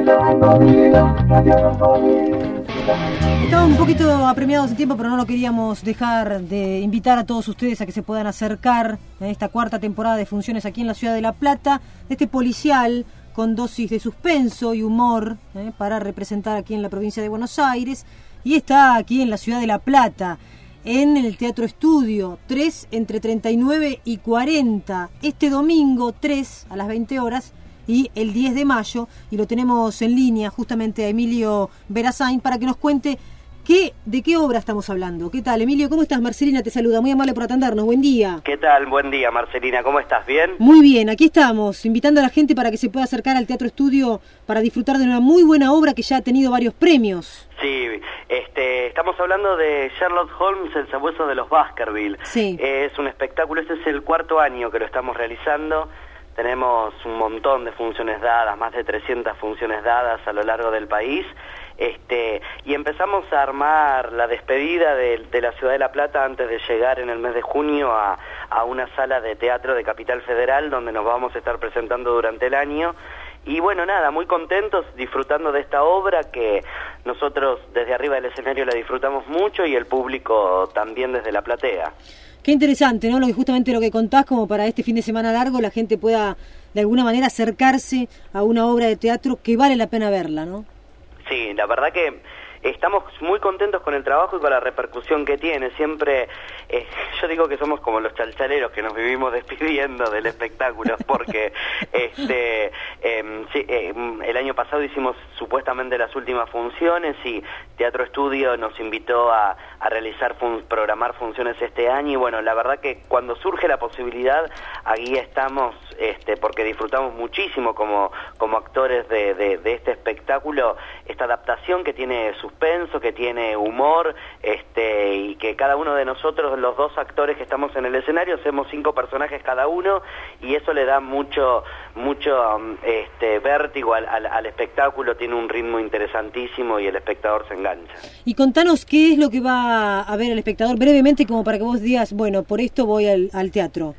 Estamos un poquito apremiados de tiempo, pero no lo queríamos dejar de invitar a todos ustedes a que se puedan acercar a esta cuarta temporada de funciones aquí en la ciudad de La Plata, de este policial con dosis de suspenso y humor para representar aquí en la provincia de Buenos Aires, y está aquí en la ciudad de La Plata, en el Teatro Estudio, 3 entre 39 y 40, este domingo 3 a las 20 horas y el 10 de mayo, y lo tenemos en línea justamente a Emilio Verasain para que nos cuente de qué obra estamos hablando. ¿Qué tal, Emilio? ¿Cómo estás? Marcelina te saluda, muy amable por atendernos, buen día. ¿Qué tal? Buen día, Marcelina, ¿cómo estás? ¿Bien? Muy bien, aquí estamos, invitando a la gente para que se pueda acercar al Teatro Estudio para disfrutar de una muy buena obra que ya ha tenido varios premios. Sí, estamos hablando de Sherlock Holmes, el sabueso de los Baskerville. Sí. Es un espectáculo, este es el cuarto año que lo estamos realizando. Tenemos un montón de funciones dadas, más de 300 funciones dadas a lo largo del país. Y empezamos a armar la despedida de la ciudad de La Plata antes de llegar en el mes de junio a una sala de teatro de Capital Federal donde nos vamos a estar presentando durante el año. Y bueno, nada, muy contentos, disfrutando de esta obra que nosotros desde arriba del escenario la disfrutamos mucho y el público también desde la platea. Qué interesante, ¿no? Justamente lo que contás, como para este fin de semana largo la gente pueda de alguna manera acercarse a una obra de teatro que vale la pena verla, ¿no? Sí, la verdad que estamos muy contentos con el trabajo y con la repercusión que tiene. Siempre, yo digo que somos como los chalchaleros que nos vivimos despidiendo del espectáculo, porque el año pasado hicimos supuestamente las últimas funciones y Teatro Estudio nos invitó a realizar, programar funciones este año, y bueno, la verdad que cuando surge la posibilidad, aquí estamos, porque disfrutamos muchísimo como actores de este espectáculo, esta adaptación que tiene suspenso, que tiene humor, y que cada uno de nosotros, los dos actores que estamos en el escenario, hacemos 5 personajes cada uno, y eso le da mucho vértigo al espectáculo, tiene un ritmo interesantísimo y el espectador se engancha. Y contanos qué es lo que va a ver el espectador brevemente, como para que vos digas, bueno, por esto voy al teatro.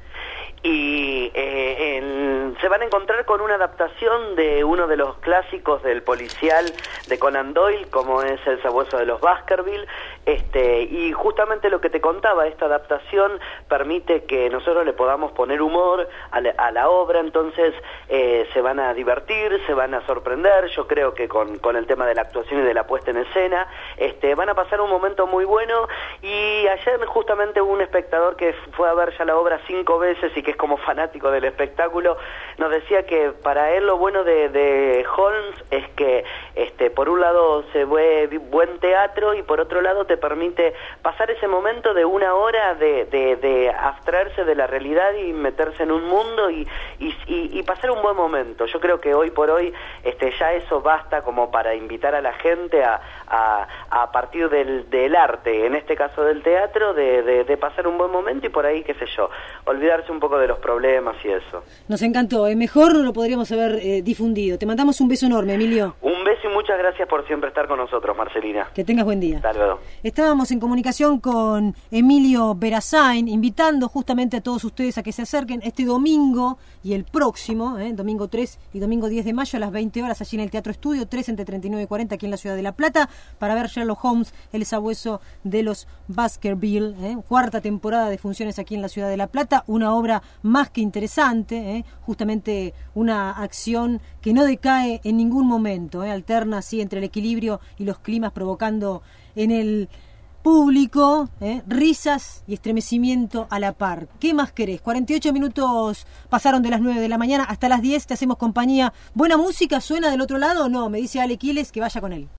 Y se van a encontrar con una adaptación de uno de los clásicos del policial de Conan Doyle, como es El sabueso de los Baskerville, y justamente lo que te contaba, esta adaptación permite que nosotros le podamos poner humor a la obra, entonces se van a divertir, se van a sorprender, yo creo que con el tema de la actuación y de la puesta en escena, van a pasar un momento muy bueno. Y ayer justamente un espectador que fue a ver ya la obra 5 veces y que es como fanático del espectáculo, nos decía que para él lo bueno de Holmes es que por un lado se ve buen teatro y por otro lado te permite pasar ese momento de una hora de abstraerse de la realidad y meterse en un mundo y pasar un buen momento. Yo creo que hoy por hoy ya eso basta como para invitar a la gente a partir del arte, en este caso del teatro, de pasar un buen momento y por ahí, qué sé yo, olvidarse un poco de los problemas y eso. Nos encantó, mejor no lo podríamos haber difundido. Te mandamos un beso enorme, Emilio. Un beso y muchas gracias por siempre estar con nosotros, Marcelina. Que tengas buen día. Hasta luego. Estábamos en comunicación con Emilio Verasain, invitando justamente a todos ustedes a que se acerquen este domingo y el próximo, domingo 3 y domingo 10 de mayo a las 20 horas allí en el Teatro Estudio, 3 entre 39 y 40 aquí en la ciudad de La Plata, para ver Sherlock Holmes, el sabueso de los Baskerville, cuarta temporada de funciones aquí en la ciudad de La Plata, una obra más que interesante, justamente una acción que no decae en ningún momento, alterna así entre el equilibrio y los climas, provocando en el público risas y estremecimiento a la par. ¿Qué más querés? 48 minutos pasaron de las 9 de la mañana hasta las 10, te hacemos compañía. ¿Buena música suena del otro lado o no? Me dice Ale Quiles que vaya con él.